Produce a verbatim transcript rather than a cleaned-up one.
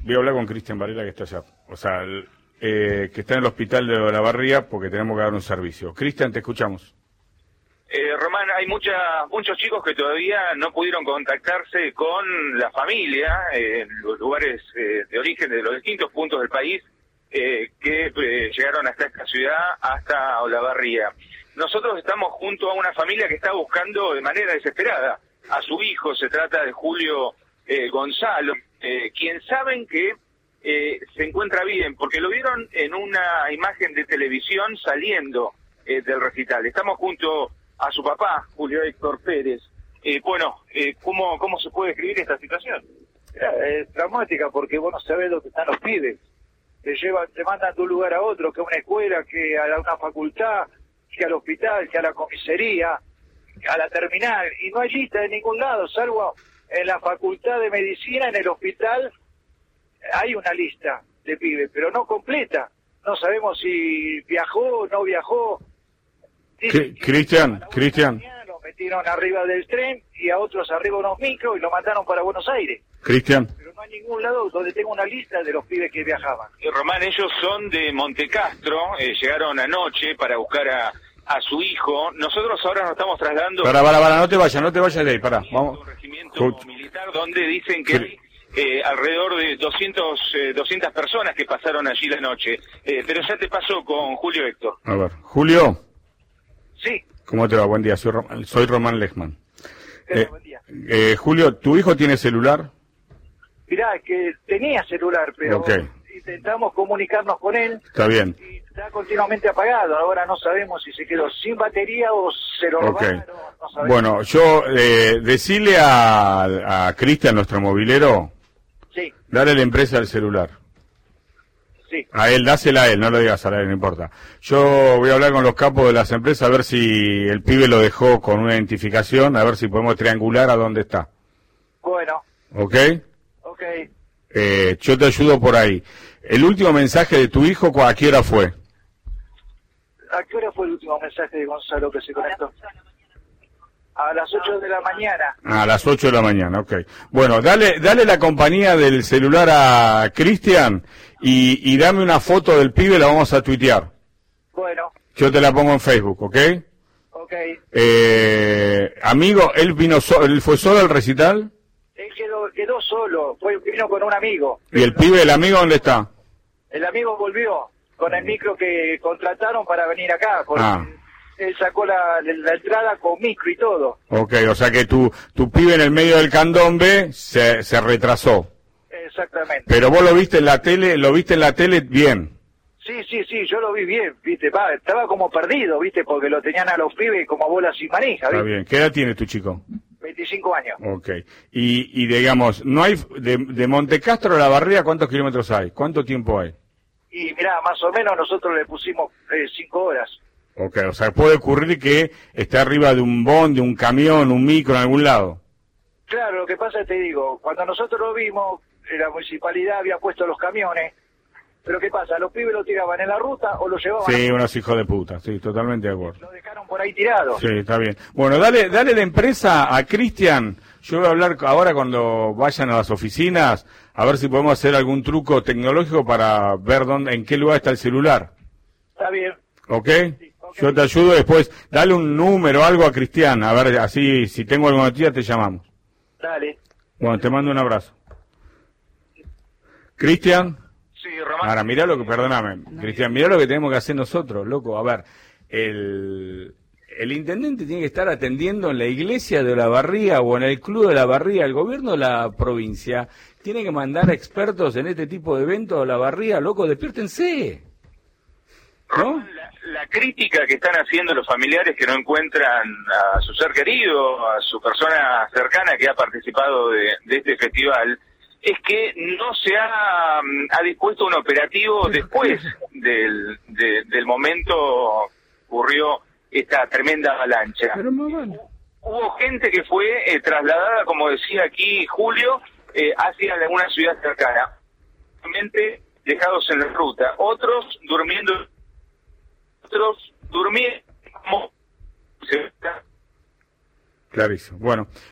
voy a hablar con Cristian Varela, que está allá. O sea, el, eh, que está en el hospital de Olavarría porque tenemos que dar un servicio. Cristian, te escuchamos. Eh, Román, hay mucha, muchos chicos que todavía no pudieron contactarse con la familia eh, en los lugares eh, de origen de los distintos puntos del país eh, que eh, llegaron hasta esta ciudad, hasta Olavarría. Nosotros estamos junto a una familia que está buscando de manera desesperada a su hijo. Se trata de Julio eh, Gonzalo, eh, quien saben que eh, se encuentra bien, porque lo vieron en una imagen de televisión saliendo eh, del recital. Estamos junto a su papá, Julio Héctor Pérez. Eh, bueno, eh, ¿cómo, ¿cómo se puede describir esta situación? Es dramática porque vos no sabés dónde están los pibes. Te llevan, te mandan de un lugar a otro, que a una escuela, que a una facultad, que al hospital, que a la comisaría, a la terminal, y no hay lista de ningún lado, salvo en la facultad de medicina, en el hospital, hay una lista de pibes, pero no completa. No sabemos si viajó o no viajó. Cristian, Cristian. Lo metieron arriba del tren y a otros arriba unos micros y lo mandaron para Buenos Aires. Cristian. Pero no hay ningún lado donde tenga una lista de los pibes que viajaban. Y Román, ellos son de Montecastro, eh, llegaron anoche para buscar a, a su hijo. Nosotros ahora nos estamos trasladando... Para, para, para, no te vayas, no te vayas de ahí, para, vamos. Un regimiento militar donde dicen que hay eh, alrededor de doscientos, eh, doscientas personas que pasaron allí la noche. Eh, pero ya te paso con Julio Héctor. A ver, Julio. Sí. ¿Cómo te va? Buen día, soy, Rom soy Román Lechman. Eh, buen día. Eh, Julio, ¿tu hijo tiene celular? Mirá, que tenía celular, pero okay. intentamos comunicarnos con él. Está bien. Y está continuamente apagado. Ahora no sabemos si se quedó sin batería o se lo robaron. Okay. No sabemos. Bueno, yo eh, decirle a, a Cristian, nuestro movilero, sí. Dale la empresa del celular. Sí. A él, dásela a él, no lo digas a él, no importa. Yo voy a hablar con los capos de las empresas a ver si el pibe lo dejó con una identificación, a ver si podemos triangular a dónde está. Bueno. ¿Ok? Ok. Eh, yo te ayudo por ahí. El último mensaje de tu hijo, ¿a qué hora fue? ¿A qué hora fue el último mensaje de Gonzalo que se conectó? A las ocho de la mañana. A las ocho de la mañana, ok. Bueno, dale dale la compañía del celular a Cristian y, y dame una foto del pibe, la vamos a tuitear. Bueno. Yo te la pongo en Facebook, ¿ok? Ok. Eh, amigo, ¿él vino so él fue solo al recital? Él quedó, quedó solo, fue, vino con un amigo. ¿Y el pibe, el amigo, dónde está? El amigo volvió con el micro que contrataron para venir acá, porque ah. él sacó la, la entrada con micro y todo. Ok, o sea que tu, tu pibe en el medio del candombe se, se retrasó. Exactamente. Pero vos lo viste en la tele, lo viste en la tele bien. Sí, sí, sí, yo lo vi bien, viste, va, estaba como perdido, viste, porque lo tenían a los pibes como bolas sin manija, ¿viste? Está bien. ¿Qué edad tiene tu chico? veinticinco años. Ok. Y, y digamos, no hay, de, de Montecastro a La Barría, ¿cuántos kilómetros hay? ¿Cuánto tiempo hay? Y mirá, más o menos nosotros le pusimos eh, cinco horas. Ok, o sea, puede ocurrir que esté arriba de un bond, de un camión, un micro en algún lado. Claro, lo que pasa es, te digo, cuando nosotros lo vimos, la municipalidad había puesto los camiones, pero ¿qué pasa? Los pibes lo tiraban en la ruta o lo llevaban... Sí, unos hijos de puta, sí, totalmente de acuerdo. Lo dejaron por ahí tirado. Sí, está bien. Bueno, dale, dale la empresa a Cristian. Yo voy a hablar ahora cuando vayan a las oficinas, a ver si podemos hacer algún truco tecnológico para ver dónde, en qué lugar está el celular. Está bien. ¿Ok? Sí, okay. Yo te ayudo después. Dale un número, algo a Cristian, a ver, así, si tengo alguna noticia te llamamos. Dale. Bueno, te mando un abrazo. Cristian. Sí, Román. Ahora, mirá lo que, perdóname, Cristian, mirá lo que tenemos que hacer nosotros, loco. A ver, el, el intendente tiene que estar atendiendo en la iglesia de Olavarría o en el club de Olavarría. El gobierno de la provincia tiene que mandar expertos en este tipo de eventos a Olavarría, loco, despiértense. ¿No? La, la crítica que están haciendo los familiares que no encuentran a su ser querido, a su persona cercana que ha participado de, de este festival, es que no se ha, ha dispuesto un operativo después del, de, del momento ocurrió esta tremenda avalancha. Pero bueno. Hubo gente que fue eh, trasladada, como decía aquí Julio, eh, hacia alguna ciudad cercana, realmente dejados en la ruta, otros durmiendo, otros durmiendo como... Clarísimo. Bueno,